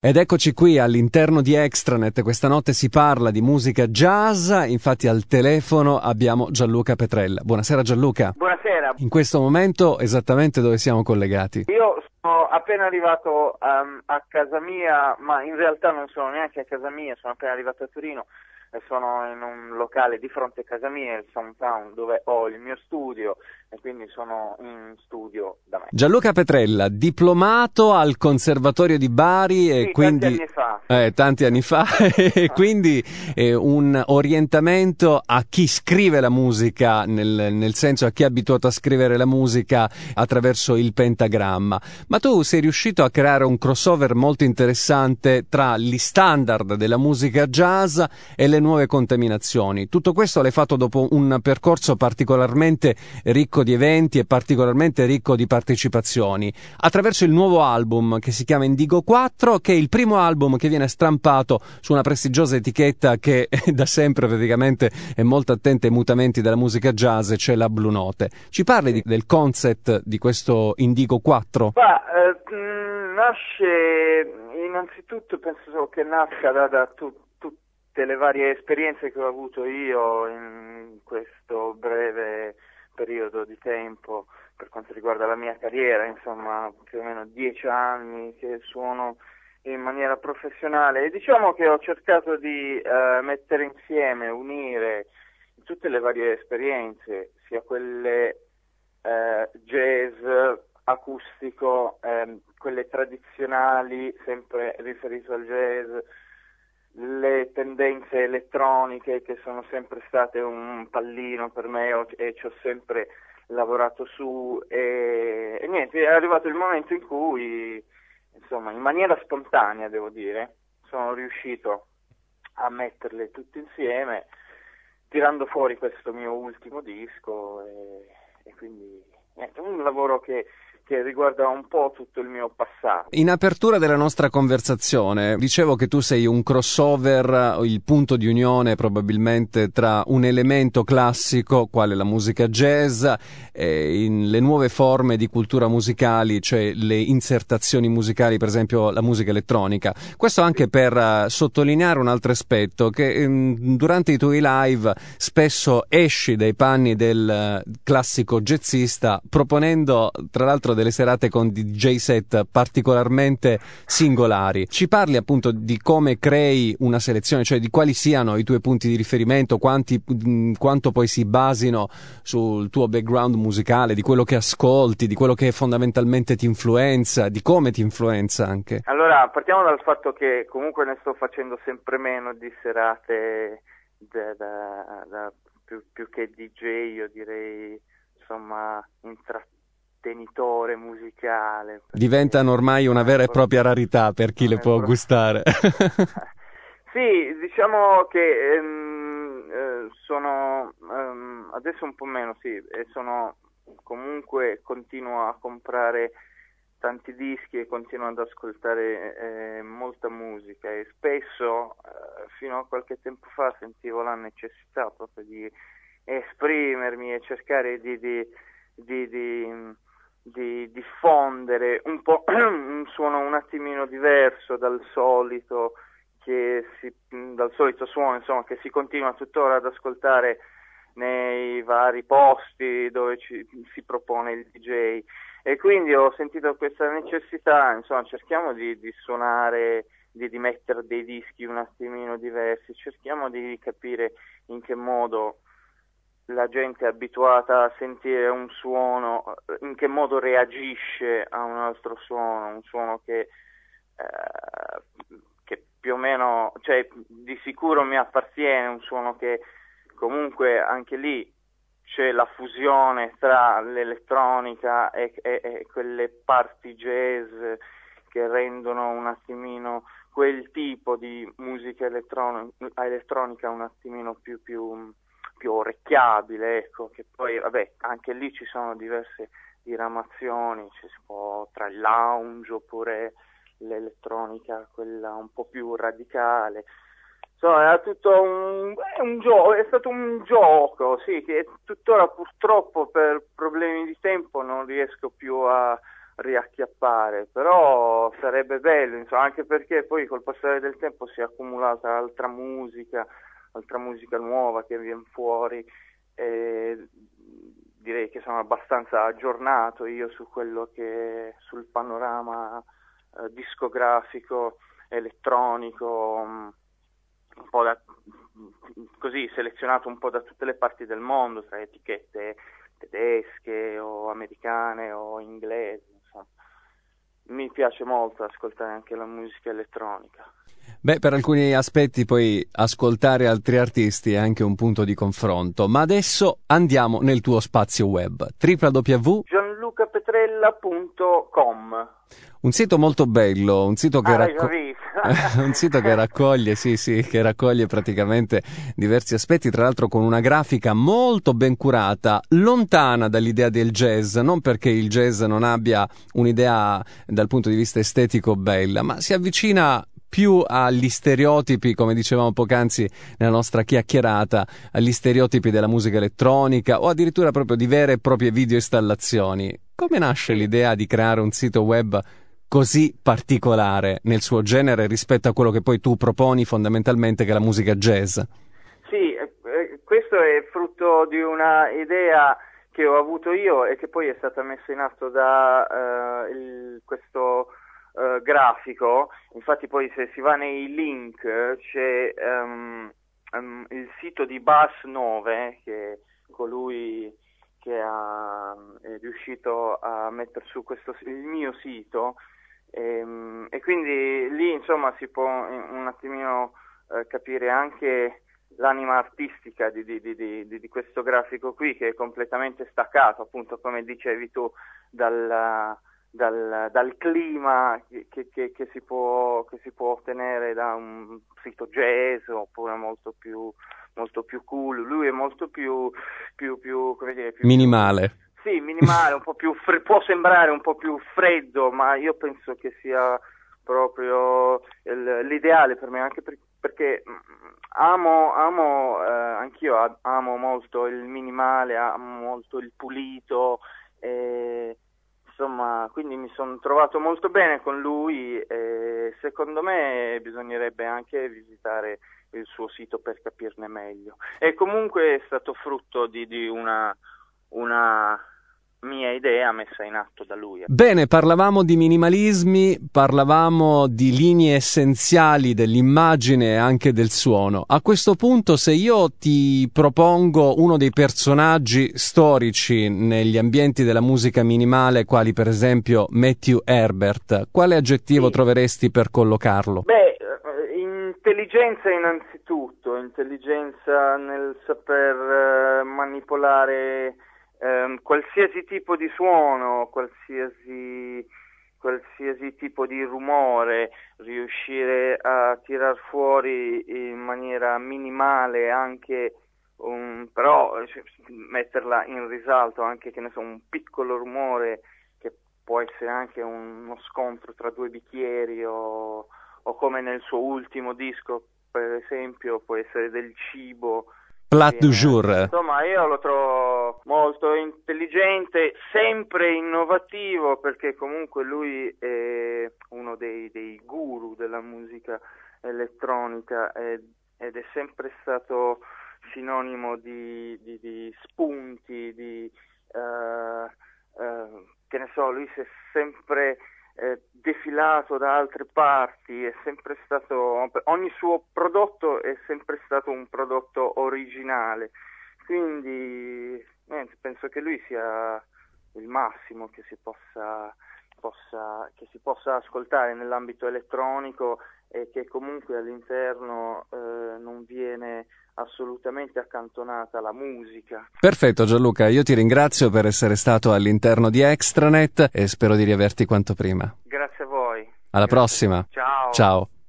Ed eccoci qui all'interno di Extranet. Questa notte si parla di musica jazz, infatti al telefono abbiamo Gianluca Petrella. Buonasera Gianluca. Buonasera. In questo momento esattamente dove siamo collegati? Io sono appena arrivato a casa mia, ma in realtà non sono neanche a casa mia, sono appena arrivato a Torino e sono in un locale di fronte a casa mia, il Soundtown, dove ho il mio studio e quindi sono in studio da me. Gianluca Petrella, diplomato al Conservatorio di Bari e Sì, quindi tanti anni fa. e quindi un orientamento a chi scrive la musica, nel senso a chi è abituato a scrivere la musica attraverso il pentagramma. Ma tu sei riuscito a creare un crossover molto interessante tra gli standard della musica jazz e le nuove contaminazioni. Tutto questo l'hai fatto dopo un percorso particolarmente ricco di eventi e particolarmente ricco di partecipazioni, attraverso il nuovo album che si chiama Indigo 4, che è il primo album che viene stampato su una prestigiosa etichetta che da sempre praticamente è molto attenta ai mutamenti della musica jazz, cioè la Blue Note. Ci parli del concept di questo Indigo 4? Nasce innanzitutto, penso che nasca da tutte le varie esperienze che ho avuto io in questo breve periodo di tempo per quanto riguarda la mia carriera, insomma più o meno 10 anni che suono in maniera professionale, e diciamo che ho cercato di mettere insieme, unire tutte le varie esperienze, sia quelle jazz, acustico, quelle tradizionali, sempre riferito al jazz, le tendenze elettroniche che sono sempre state un pallino per me e ci ho sempre lavorato su e niente, è arrivato il momento in cui, insomma, in maniera spontanea devo dire, sono riuscito a metterle tutte insieme tirando fuori questo mio ultimo disco e quindi niente, un lavoro che riguarda un po' tutto il mio passato. In apertura della nostra conversazione dicevo che tu sei un crossover, il punto di unione probabilmente tra un elemento classico, quale la musica jazz, e le nuove forme di cultura musicali, cioè le insertazioni musicali, per esempio la musica elettronica. Questo anche per sottolineare un altro aspetto, che durante i tuoi live spesso esci dai panni del classico jazzista, proponendo tra l'altro delle serate con DJ set particolarmente singolari. Ci parli appunto di come crei una selezione, cioè di quali siano i tuoi punti di riferimento, quanto poi si basino sul tuo background musicale, di quello che ascolti, di quello che fondamentalmente ti influenza, di come ti influenza anche. Allora, partiamo dal fatto che comunque ne sto facendo sempre meno di serate da più che DJ, io direi, insomma, intrattenitore musicale. Diventano ormai una vera e propria rarità per chi le può gustare. Sì, diciamo che sono adesso un po' meno, sì, e sono comunque continuo a comprare tanti dischi e continuo ad ascoltare molta musica e spesso fino a qualche tempo fa sentivo la necessità proprio di esprimermi e cercare di diffondere un po' un suono un attimino diverso dal solito suono, insomma, che si continua tuttora ad ascoltare nei vari posti dove si propone il DJ, e quindi ho sentito questa necessità, insomma, cerchiamo di suonare, di mettere dei dischi un attimino diversi, cerchiamo di capire in che modo la gente è abituata a sentire un suono, in che modo reagisce a un altro suono, un suono che più o meno, cioè di sicuro mi appartiene, un suono che comunque anche lì c'è la fusione tra l'elettronica e quelle parti jazz che rendono un attimino quel tipo di musica elettronica un attimino più orecchiabile, ecco, che poi vabbè anche lì ci sono diverse diramazioni, ci si può tra il lounge oppure l'elettronica, quella un po' più radicale. Insomma, era tutto un gioco, è stato un gioco, sì, che tuttora purtroppo per problemi di tempo non riesco più a riacchiappare, però sarebbe bello, insomma, anche perché poi col passare del tempo si è accumulata altra musica nuova che viene fuori, e direi che sono abbastanza aggiornato io sul panorama discografico, elettronico, un po' così selezionato un po' da tutte le parti del mondo, tra etichette tedesche o americane o inglesi, insomma. Mi piace molto ascoltare anche la musica elettronica. Beh, per alcuni aspetti poi ascoltare altri artisti è anche un punto di confronto, ma adesso andiamo nel tuo spazio web, www.gianlucapetrella.com. Un sito molto bello, un sito che un sito che raccoglie, che raccoglie praticamente diversi aspetti, tra l'altro con una grafica molto ben curata, lontana dall'idea del jazz, non perché il jazz non abbia un'idea dal punto di vista estetico bella, ma si avvicina più agli stereotipi, come dicevamo poc'anzi nella nostra chiacchierata, agli stereotipi della musica elettronica o addirittura proprio di vere e proprie videoinstallazioni. Come nasce l'idea di creare un sito web così particolare nel suo genere rispetto a quello che poi tu proponi fondamentalmente, che è la musica jazz? Sì, questo è frutto di una idea che ho avuto io e che poi è stata messa in atto da questo grafico. Infatti poi se si va nei link c'è il sito di Bas 9, che è colui che è riuscito a mettere su il mio sito, e quindi lì insomma si può un attimino capire anche l'anima artistica di questo grafico qui, che è completamente staccato, appunto, come dicevi tu, dal clima che si può ottenere da un sito jazz, oppure molto più cool. Lui è molto più come dire, più minimale. Sì, minimale, un po' più può sembrare un po' più freddo, ma io penso che sia proprio l'ideale per me, anche perché anch'io amo molto il minimale, amo molto il pulito, insomma, quindi mi sono trovato molto bene con lui, e secondo me bisognerebbe anche visitare il suo sito per capirne meglio. E comunque è stato frutto di una mia idea messa in atto da lui. Bene, parlavamo di minimalismi, parlavamo di linee essenziali dell'immagine e anche del suono. A questo punto, se io ti propongo uno dei personaggi storici negli ambienti della musica minimale, quali per esempio Matthew Herbert, quale aggettivo troveresti per collocarlo? Beh, intelligenza innanzitutto, intelligenza nel saper manipolare qualsiasi tipo di suono, qualsiasi tipo di rumore, riuscire a tirar fuori in maniera minimale anche però metterla in risalto anche, che ne so, un piccolo rumore che può essere anche uno scontro tra due bicchieri, o come nel suo ultimo disco, per esempio, può essere del cibo. Plat du jour. Insomma, io lo trovo molto intelligente, sempre innovativo, perché comunque lui è uno dei guru della musica elettronica, ed è sempre stato sinonimo di spunti, che ne so, lui si è sempre defilato da altre parti, è sempre stato, ogni suo prodotto è sempre stato un prodotto originale, quindi penso che lui sia il massimo che si possa ascoltare nell'ambito elettronico, e che comunque all'interno non viene assolutamente accantonata la musica. Perfetto Gianluca, io ti ringrazio per essere stato all'interno di Extranet e spero di riaverti quanto prima. Grazie a voi. Alla prossima. Ciao. Ciao.